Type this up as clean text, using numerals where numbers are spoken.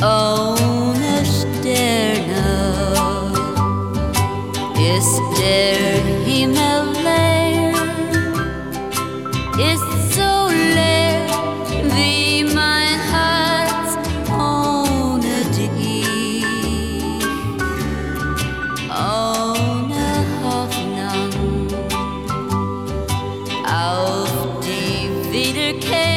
Ohne Sterne ist der Himmel leer, ist so leer wie mein Herz ohne dich, ohne Hoffnung auf die Wiederkehr.